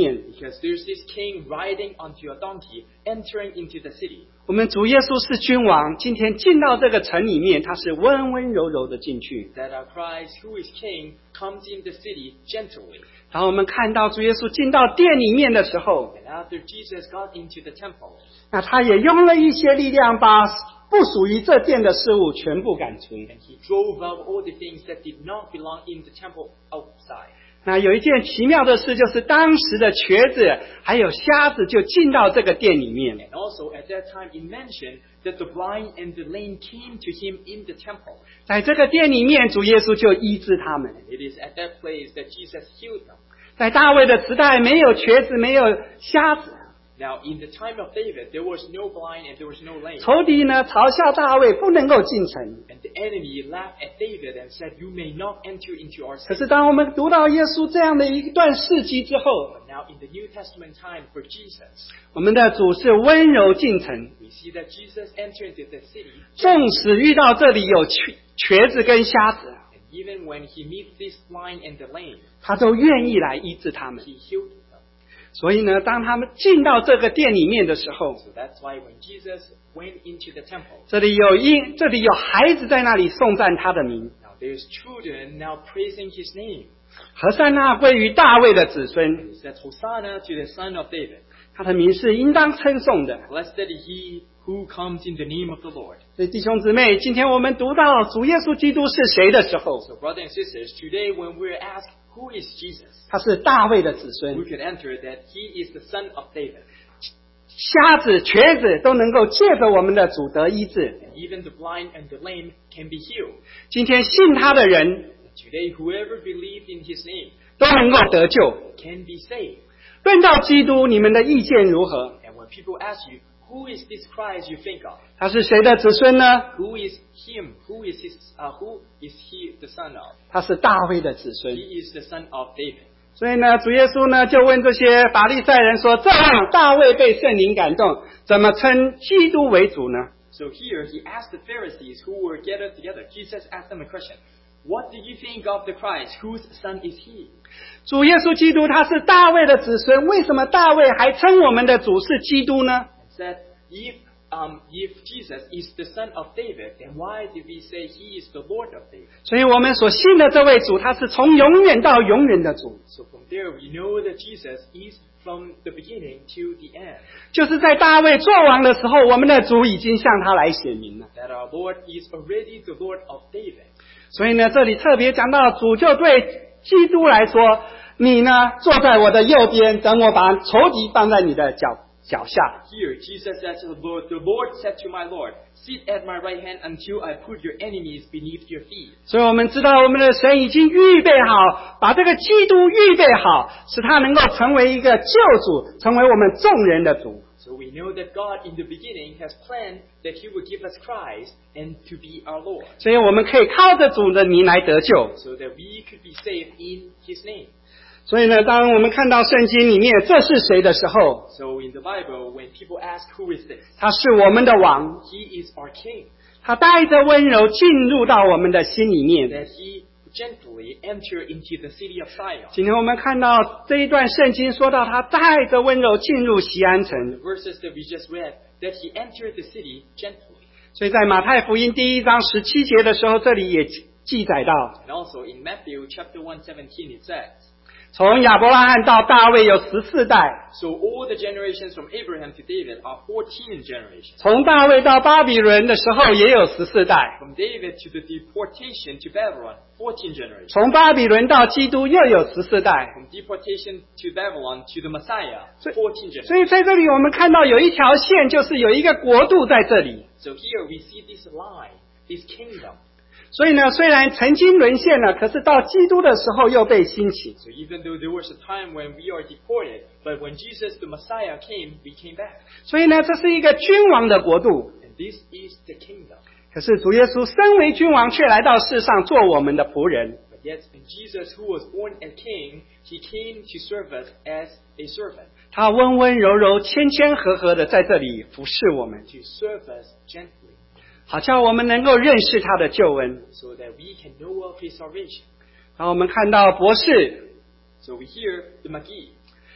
Because there's this king riding onto a donkey, entering into the city. 我们主耶稣是君王，今天进到这个城里面，他是温温柔柔的进去。 That our Christ, who is king, comes in the city gently. 然后我们看到主耶稣进到殿里面的时候， And after Jesus got into the temple, 那他也用了一些力量，把不属于这殿的事物全部赶出。 and he drove out all the things that did not belong in the temple outside. 那有一件奇妙的事，就是当时的瘸子还有瞎子就进到这个殿里面。 And also at that time it mentioned that the blind and the lame came to him in the temple. 在这个殿里面，主耶稣就医治他们。 It is at that place that Jesus healed them. 在大卫的时代，没有瘸子，没有瞎子。 Now in the time of David, there was no blind and there was no lame. 仇敌呢嘲笑大卫不能够进城。 And the enemy laughed at David and said, "You may not enter into our 可 city." 是当我们读到耶稣这样的一段事迹之后， But now in the New Testament time for Jesus, 我们的主是温柔进城， we see that Jesus entered into the city. 纵使遇到这里有瘸瘸子跟瞎子， And even when he meets this blind and the lame, 他都愿意来医治他们。 he healed them. 所以呢，当他们进到这个殿里面的时候， So that's why when Jesus went into the temple, 这里有婴，这里有孩子在那里颂赞他的名。 now there's children now praising his name. 和散那归于大卫的子孙， It says, "Hosanna to the Son of David. 他的名是应当称颂的。 Blessed is he who comes in the name of the Lord." 所以弟兄姊妹，今天我们读到主耶稣基督是谁的时候， So brothers and sisters, today when we're asked who is Jesus, 他是大卫的子 we 孙， could answer that he is the son of David. 瞎子、瘸子都能够借着我们的主得医治。 And even the blind and the lame can be healed. 今天信他的人 And today whoever believed in his name 都能够得救。 can be saved. 论到基督，你们的意见如何？ And when people ask you, who is this Christ you think of? 他是谁的子孙呢？ Who is him? Who is his? Uh, who is he the son of? 他是大卫的子孙。 He is the son of David. 所以呢，主耶稣呢就问这些法利赛人说：“这样大卫被圣灵感动，怎么称基督为主呢？” So here he asked the Pharisees who were gathered together. Jesus asked them a question. What do you think of the Christ? Whose son is he? 主耶稣基督他是大卫的子孙，为什么大卫还称我们的主是基督呢？ And said, if um, if Jesus is the son of David, then why did we say he is the Lord of David? 所以我们所信的这位主，他是从永远到永远的主， So from there we know that Jesus is from the beginning to the end. 就是在大卫做王的时候，我们的主已经向他来显明了。 That our Lord is already the Lord of David. 所以呢，这里特别讲到主就对基督来说：“你呢，坐在我的右边，等我把仇敌放在你的脚脚下。” Here Jesus said to the Lord, the Lord said to my Lord, sit at my right hand until I put your enemies beneath your feet. 所以我们知道，我们的神已经预备好，把这个基督预备好，使他能够成为一个救主，成为我们众人的主。 So we know that God in the beginning has planned that He would give us Christ and to be our Lord, 所以我们可以靠着主的名来得救。 so that we could be saved in His name. 所以呢，当我们看到圣经里面这是谁的时候， So in the Bible, when people ask who is this, 他是我们的王， He is our King, 他带着温柔进入到我们的心里面。 that He gently entered into the city of Zion. 今天我们看到这一段圣经说到，他带着温柔进入锡安 The 城。 verses that we just read, that He entered the city gently. 所以在马太福音第一章十七节的时候，这里也记载到， And also in Matthew chapter one seventeen, it says, 从亚伯拉罕到大卫有十四代， so all the generations from Abraham to David are fourteen generations. 从大卫到巴比伦的时候也有十四代， From David to the deportation to Babylon, fourteen generations. 从巴比伦到基督又有十四代。 From deportation to Babylon to the Messiah, 所以 fourteen generations. 所以在这里我们看到有一条线，就是有一个国度在这里。 So here we see this line, this kingdom. 所以呢，虽然曾经沦陷了，可是到基督的时候又被兴起。 So even though there was a time when we are deported, but when Jesus the Messiah came, we came back. 所以呢，这是一个君王的国度。 And this is the kingdom. 可是主耶稣身为君王，却来到世上做我们的仆人。 But yet in Jesus who was born a king, he came to serve us as a servant, 他温温柔柔、谦谦和和的在这里服侍我们， to serve us gently, 好叫我们能够认识他的救恩。 so that we can know of his salvation. 然后我们看到博士， So we hear the Magi.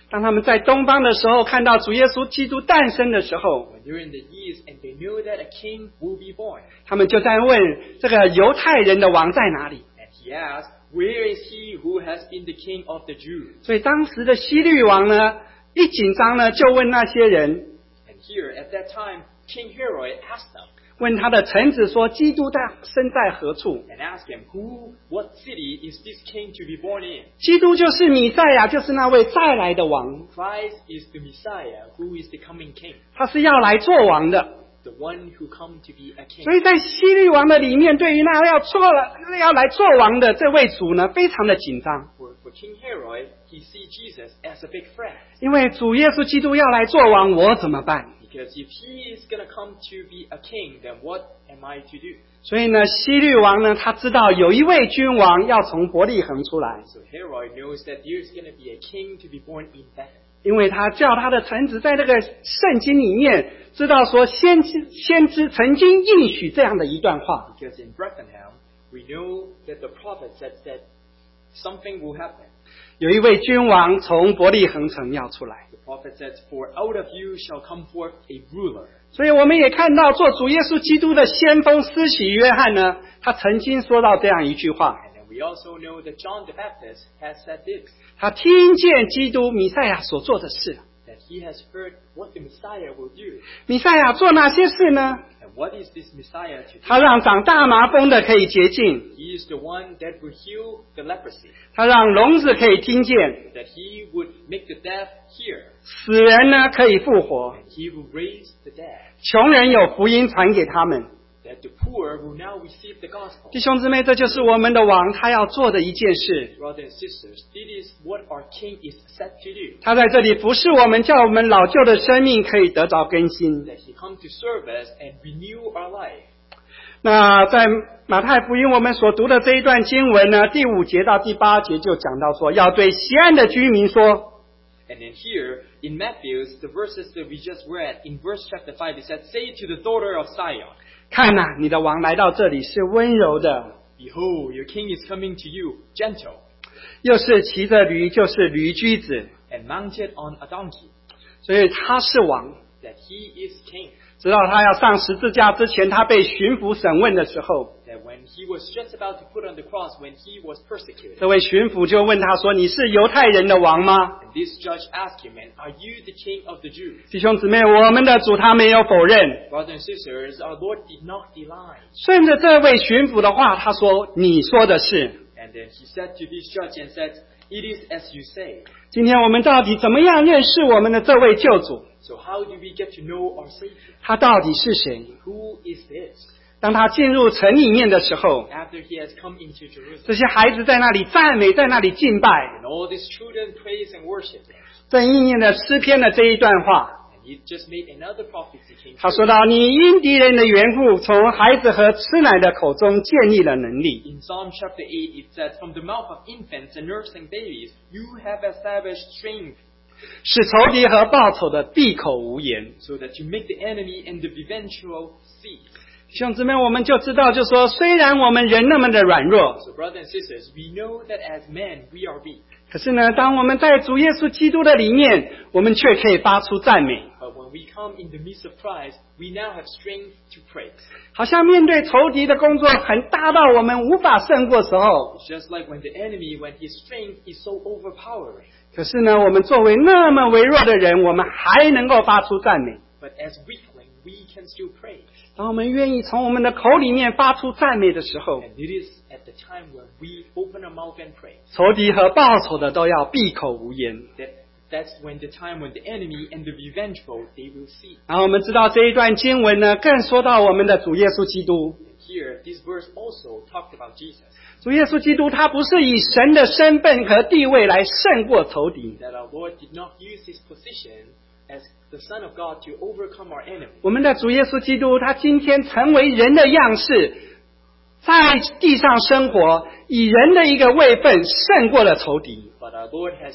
当他们在东方的时候，看到主耶稣基督诞生的时候， When they're in the east and they know that a king will be born. 他们就在问这个犹太人的王在哪里。 And he asked, where is he who has been the king of the Jews? 所以当时的希律王呢，一紧张呢，就问那些人， And here, at that time, King Herod asked them, 问他的臣子说：“基督在生在何处 and asked him, who, what city is this king to be born in?？” 基督就是弥赛亚，就是那位再来的王， Christ is the Messiah, who is the coming king, 他是要来做王的。 the one who come to be a king. 所以在希律王的里面，对于那要做了要来做王的这位主呢，非常的紧张， For, for King Herod, he sees Jesus as a big threat. 因为主耶稣基督要来做王，我怎么办？ Because if he is going to come to be a king, then what am I to do? 所以呢，希律王呢，他知道有一位君王要从伯利恒出来， So Herod knows that there's going to be a king to be born in Bethlehem. 因为他叫他的臣子在这个圣经里面知道说先知先知曾经应许这样的一段话， Because in Bethlehem, we know that the prophet said that something will happen. 有一位君王从伯利恒城要出来。 The prophet said, for out of you shall come forth a ruler. 所以我们也看到做主耶稣基督的先锋施洗约翰呢，他曾经说到这样一句话， And then we also know that John the Baptist has said this, 他听见基督弥赛亚所做的事。 that he has heard what the Messiah will do. 弥赛亚做哪些事呢？ And what is this Messiah to do? 他让长大麻风的可以洁净， He is the one that will heal the leprosy, 他让聋子可以听见， that he would make the deaf hear, 死人呢可以复活， and he will raise the dead, 穷人有福音传给他们。 that the poor will now receive the gospel. 弟兄姊妹，这就是我们的王他要做的一件事。 Brothers and sisters, this is what our king is set to do. 他在这里服侍我们，叫我们老旧的生命可以得着更新。 That he come to serve us and renew our life. 那在马太福音我们所读的这一段经文呢，第五节到第八节就讲到说，要对西安的居民说， And then here, in Matthew, the verses that we just read, in verse chapter five, it said, say to the daughter of Zion, 看呐、你的王来到这里是温柔的， behold, your king is coming to you, gentle, 又是骑着驴，就是驴驹子， and mounted on a donkey, 所以他是王。 that he is king. 直到他要上十字架之前，他被巡抚审问的时候， That when he was just about to put on the cross, when he was persecuted, 这位巡抚就问他说：“你是犹太人的王吗 and this judge asked him, and are you the king of the Jews?？” 弟兄姊妹，我们的主他没有否认， Brothers and sisters, our Lord did not deny. 顺着这位巡抚的话，他说：“你说的是。” And then he said to this judge and said, it is as you say. 今天我们到底怎么样认识我们的这位救主？ So how do we get to know our Savior? 他到底是谁？ Who is this? 当他进入城里面的时候， After he has come into Jerusalem, 这些孩子在那里赞美，在那里敬拜， and all these children praise and worship him. 正应验了诗篇的这一段话。 And he just made another prophecy came 他 true. 说到：“你因敌人的缘故，从孩子和吃奶的口中建立了能力。” In Psalm chapter eight, it said, from the mouth of infants and nursing babies, you have established strength, 使仇敌和报仇的闭口无言。 so that you make the enemy and the revengeful cease. 弟兄姊妹，我们就知道，就说虽然我们人那么的软弱， So brothers and sisters, we know that as men, we are weak. 可是呢，当我们在主耶稣基督的里面，我们却可以发出赞美， But when we come in the midst of Christ, we now have strength to praise. 好像面对仇敌的工作很大到我们无法胜过时候， It's just like when the enemy, when his strength is so overpowering. 可是呢，我们作为那么微弱的人，我们还能够发出赞美。 But as weakling, we can still praise. 当我们愿意从我们的口里面发出赞美的时候， And it is at the time when we open our mouth and praise. 仇敌和报仇的都要闭口无言。 That, that's when the time when the enemy and the revengeful, they will see. 然后我们知道这一段经文呢，更说到我们的主耶稣基督。 And here, this verse also talked about Jesus. 主耶稣基督他不是以神的身份和地位来胜过仇敌， That our Lord did not use his position as the Son of God to overcome our enemy. 我们的主耶稣基督他今天成为人的样式，在地上生活，以人的一个位分胜过了仇敌。 But our Lord has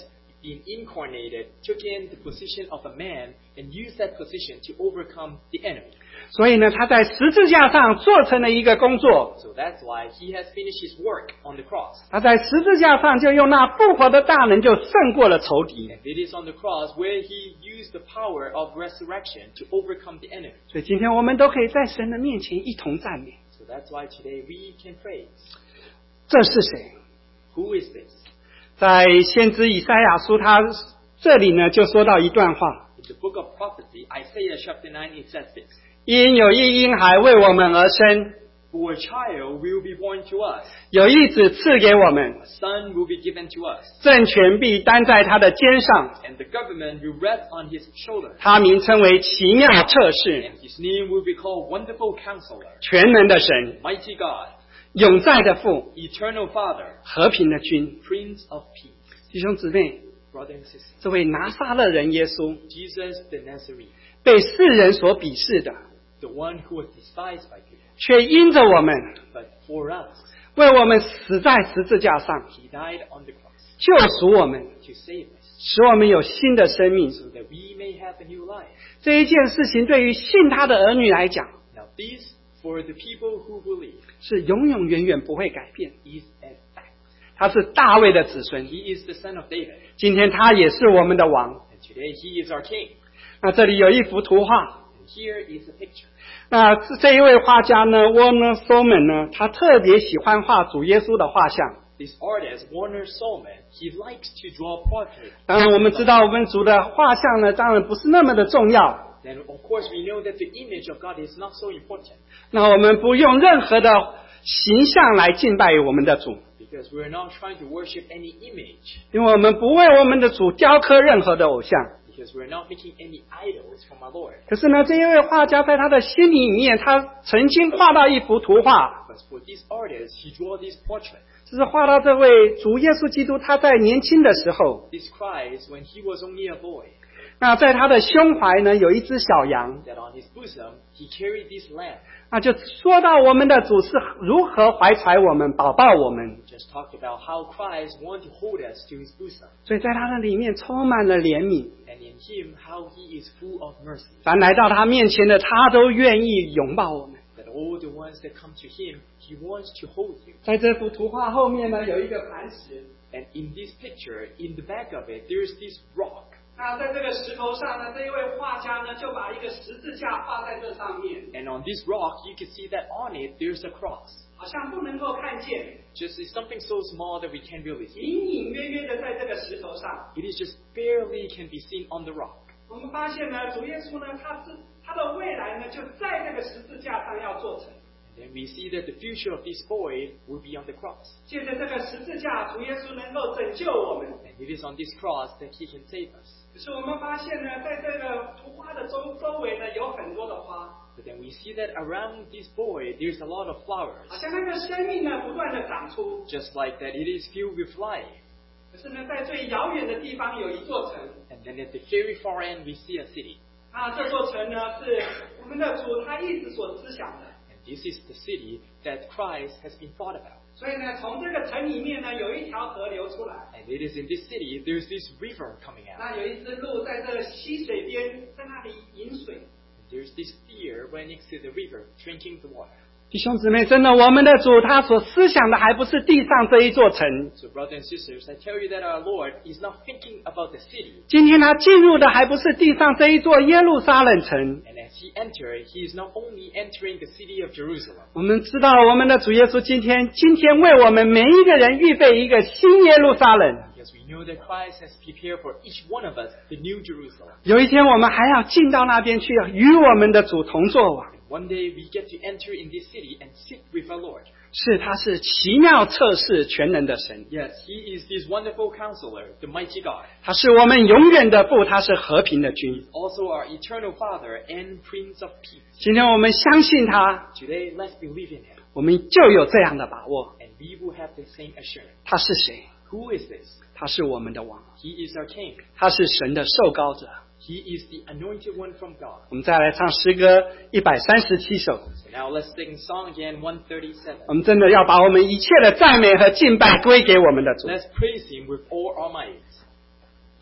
being incarnated, took in the position of a man and used that position to overcome the enemy. 所以呢，他在十字架上做成了一个工作。 So that's why he has finished his work on the cross. 他在十字架上就用那复活的大能就胜过了仇敌。 And it is on the cross where he used the power of resurrection to overcome the enemy. 所以今天我们都可以在神的面前一同赞美。 So that's why today we can praise. 这是谁？ Who is this? 在先知以赛亚书，他这里呢就说到一段话。 In the book of prophecy, Isaiah chapter nine, it says this. 因有一婴孩为我们而生， For a child will be born to us. 有一子赐给我们， A son will be given to us. 政权必担在他的肩上， And the government will rest on his shoulder. 他名称为奇妙策士， And his name will be called Wonderful Counselor, 全能的神， Mighty God, 永在的父， Eternal Father, 和平的君。 Prince of Peace. 弟兄姊妹， Brother and sister, 这位拿撒勒人耶稣， Jesus the Nazarene, 被世人所鄙视的， the one who was despised by people. 却因着我们， But for us, 为我们死在十字架上， he died on the cross 救赎我们， to save us, 使我们有新的生命。 so that we may have a new life. 这一件事情对于信他的儿女来讲， Now this, for the people who believe, 是永永远远不会改变。 is a fact. 他是大卫的子孙， He is the son of David, 今天他也是我们的王。 and today he is our king. 那这里有一幅图画， And here is a picture. 那这一位画家呢 ，Warner Solomon 呢，他特别喜欢画主耶稣的画像。 This artist, Warner Solomon, he likes to draw portraits. 当然，我们知道我们主的画像呢，当然不是那么的重要。 Then, of course, we know that the image of God is not so important, 那我们不用任何的形象来敬拜我们的主， because we're not trying to worship any image, 因为我们不为我们的主雕刻任何的偶像。 because we're not making any idols from our Lord. 可是呢，这一位画家在他的心里面，他曾经画到一幅图画， But for this artist, he drew this portrait. 就是画到这位主耶稣基督他在年轻的时候， This Christ, when he was only a boy, 那在他的胸怀呢有一只小羊， that on his bosom he carried this lamb. 那就说到我们的主是如何怀揣我们、保抱我们， Just talked about how Christ wanted to hold us to his bosom, 所以在他的里面充满了怜悯。 and in him how he is full of mercy. 凡来到他面前的，他都愿意拥抱我们。 That all the ones that come to him, he wants to hold you. 在这幅图画后面呢，有一个磐石。 And in this picture, in the back of it, there is this rock. 那在这个石头上呢，这一位画家呢，就把一个十字架画在这上面， And on this rock, you can see that on it, there's a cross. 好像不能够看见， Just it's something so small that we can't really see. 隐隐约约的在这个石头上。 It is just barely can be seen on the rock. 我们发现呢，主耶稣呢，他是他的未来呢，就在这个十字架上要做成。 And then we see that the future of this boy will be on the cross. 借着这个十字架，主耶稣能够拯救我们。 And it is on this cross that he can save us. 可是我们发现呢，在这个图画的周周围呢，有很多的花， But then we see that around this boy, there's a lot of flowers. 好像那个生命呢，不断的长出。 Just like that, it is filled with life. 可是呢，在最遥远的地方有一座城， And then at the very far end, we see a city. 啊，这座城呢，是我们的主他一直所思想的。 And this is the city that Christ has been thought about. 所以呢，从这个城里面呢，有一条河流出来。 And it is in this city, there's this river coming out. 那有一只鹿在这个溪水边，在那里饮水。 And there's this deer right next to the river drinking the water. 弟兄姊妹，真的，我们的主他所思想的还不是地上这一座城， So brothers and sisters, I tell you that our Lord is not thinking about the city. 今天他进入的还不是地上这一座耶路撒冷城。 And as he entered, he is not only entering the city of Jerusalem. 我们知道，我们的主耶稣今天今天为我们每一个人预备一个新耶路撒冷。 Because we know that Christ has prepared for each one of us the new Jerusalem. 有一天，我们还要进到那边去，与我们的主同作王。 One day we get to enter in this city and sit with our Lord. 是，他是奇妙测试全能的神， Yes, he is this wonderful counselor, the mighty God. 他是我们永远的父，他是和平的君。 Also our eternal Father and Prince of Peace. 今天我们相信他， Today, let's believe in him. 我们就有这样的把握。 And we will have the same assurance. 他是谁？ Who is this? 他是我们的王， He is our King. 他是神的受膏者。 He is the anointed one from God. 我们再来唱诗歌一百三十七首。 So now let's sing song again, one thirty-seven. 我们真的要把我们一切的赞美和敬拜归给我们的主。 Let's praise him with all our might.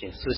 请思